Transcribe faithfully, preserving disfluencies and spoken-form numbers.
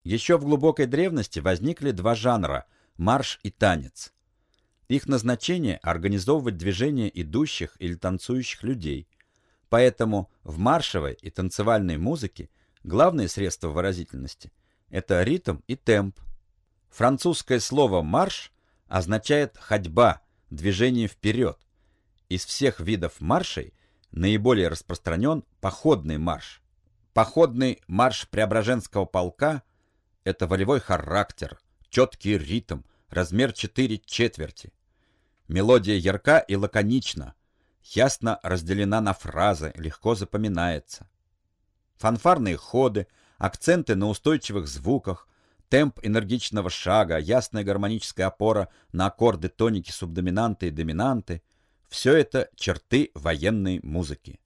Еще в глубокой древности возникли два жанра – марш и танец. Их назначение – организовывать движение идущих или танцующих людей. Поэтому в маршевой и танцевальной музыке главные средства выразительности – это ритм и темп. Французское слово «марш» означает «ходьба», «движение вперед». Из всех видов маршей наиболее распространен походный марш. Походный марш Преображенского полка – это волевой характер, четкий ритм, размер четыре четверти. Мелодия ярка и лаконична, ясно разделена на фразы, легко запоминается. Фанфарные ходы, акценты на устойчивых звуках, темп энергичного шага, ясная гармоническая опора на аккорды, тоники, субдоминанты и доминанты – все это черты военной музыки.